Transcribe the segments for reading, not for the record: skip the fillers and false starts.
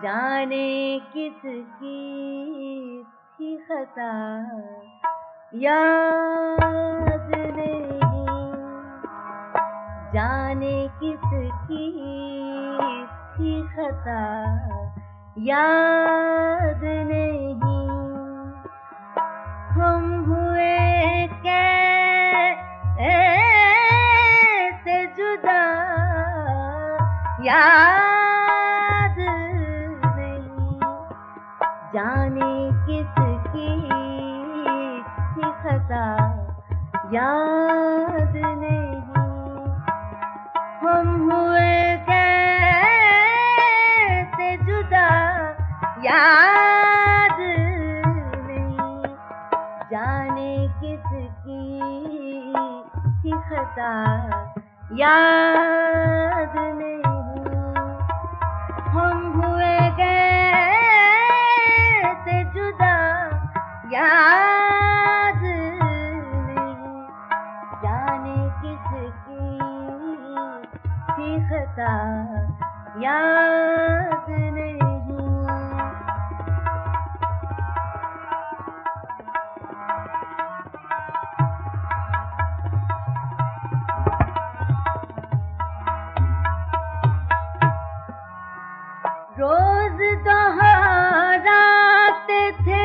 जाने किसकी थी खता, याद नहीं। जाने किसकी थी खता, याद नहीं। हम हुए कैसे जुदा, याद नहीं। जाने किसकी थी खता, याद नहीं। हम हुए कैसे जुदा, याद नहीं। जाने किसकी थी खता, याद नहीं। हम हुए कैसे जुदा, याद नहीं। जाने किसकी थी खता, याद नहीं। रोज दोहराते थे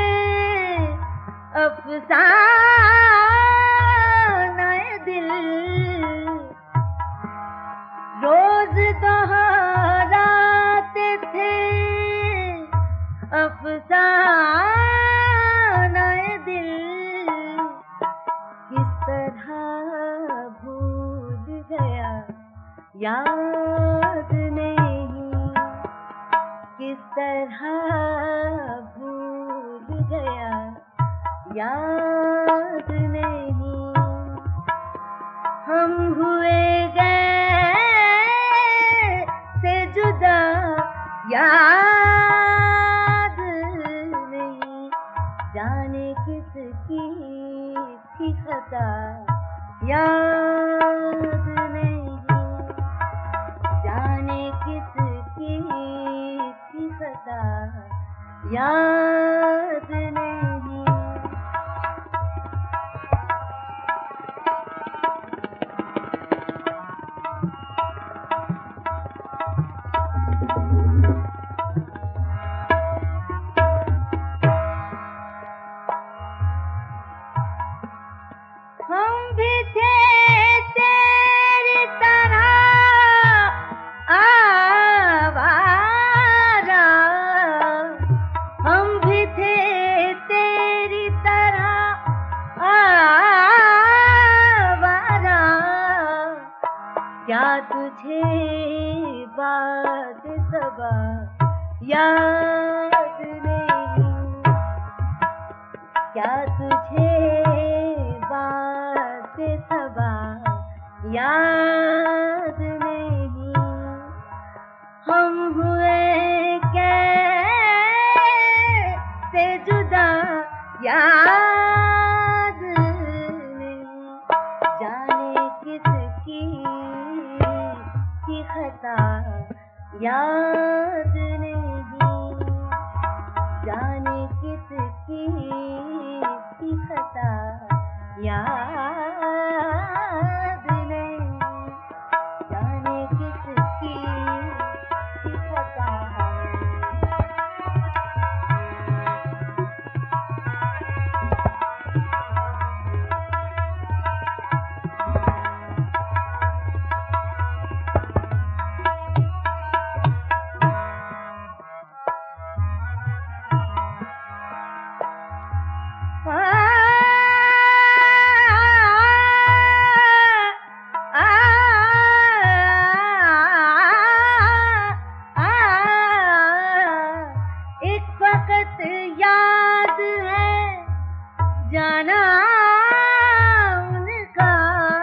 अफसानाए दिल, रोज दोहराते थे अफसानाए दिल। किस तरह भूल गया, याद नहीं। किस तरह भूल गया, याद नहीं। हम हुए कैसे जुदा, याद नहीं। जाने किसकी थी खता, याद नहीं। जाने किसकी थी खता, याद नहीं। हम भी थे तेरी तरह आवारा, हम भी थे तेरी तरह आवारा। क्या तुझे बात सबा याद नहीं। क्या तुझे बात सबा याद नहीं। हम हुए कैसे जुदा, याद नहीं। जाने किसकी थी खता, याद नहीं। जाने किसकी थी खता, याद नहीं। जाने किसकी थी खता। एक वक्त याद है जाना उनका,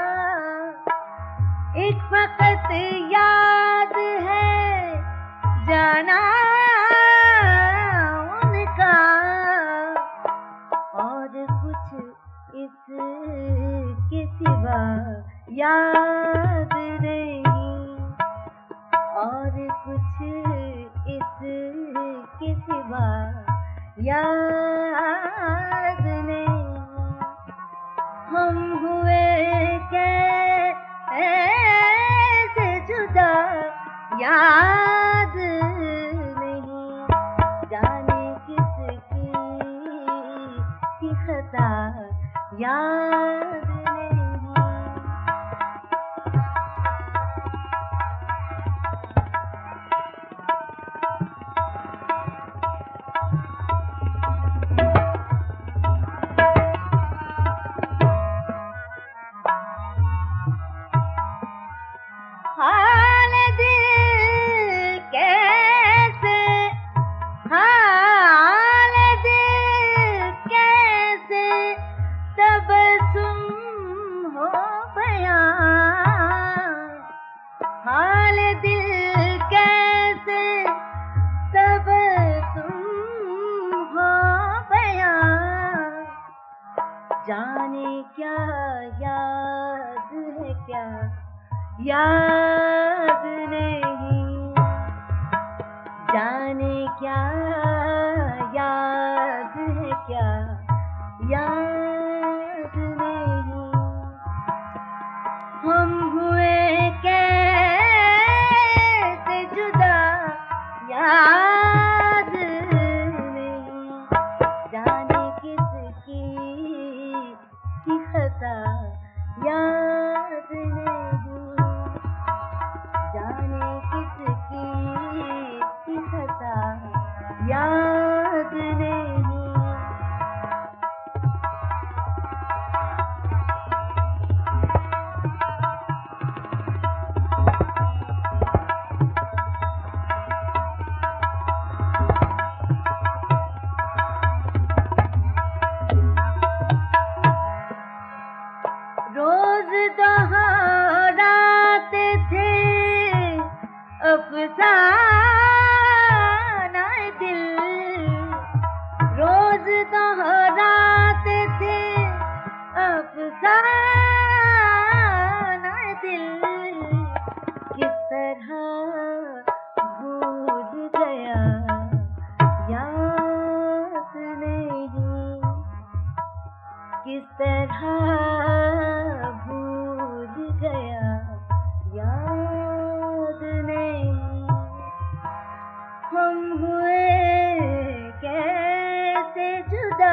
एक वक्त याद है जाना उनका। और कुछ इसके सिवा याद नहीं। और कुछ इस याद नहीं। हम हुए कैसे जुदा, याद नहीं। जाने किसकी थी खता, याद नहीं। हाल दिल कैसे, हाल दिल कैसे तबस्सुम हो बयां। हाल दिल कैसे तबस्सुम हो बयां। जाने क्या याद है क्या, याद नहीं। जाने क्या याद है क्या, याद नहीं। हम हुए कैसे जुदा, याद नहीं। जाने किसकी थी खता, याद नहीं। जाने किसकी थी खता, याद नहीं। रोज दोहराते थे अफसाना दिल, रोज दोहराते थे अफसाना दिल। किस तरह भूल गया, याद नहीं। किस तरह भूल गया, याद नहीं। हम हुए कैसे जुदा,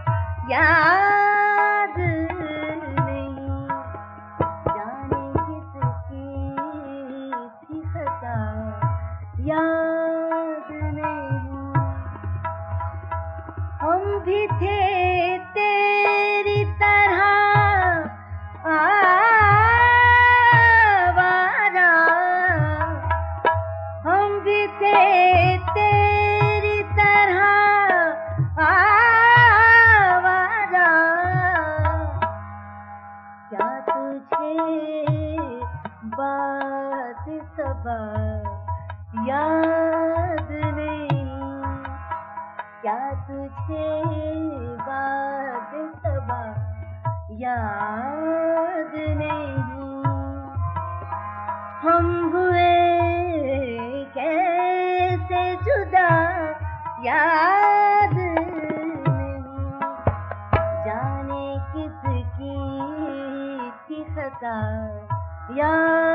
याद नहीं। जाने किसकी थी खता, याद नहीं। हम भी थे तेरी तरह आवारा, हम भी थे तेरी तरह आवारा। क्या तुझे बात सबा याद नहीं। क्या तुझे बात सबा याद नहीं। हम हुए कैसे जुदा, याद नहीं। जाने किसकी थी खता, याद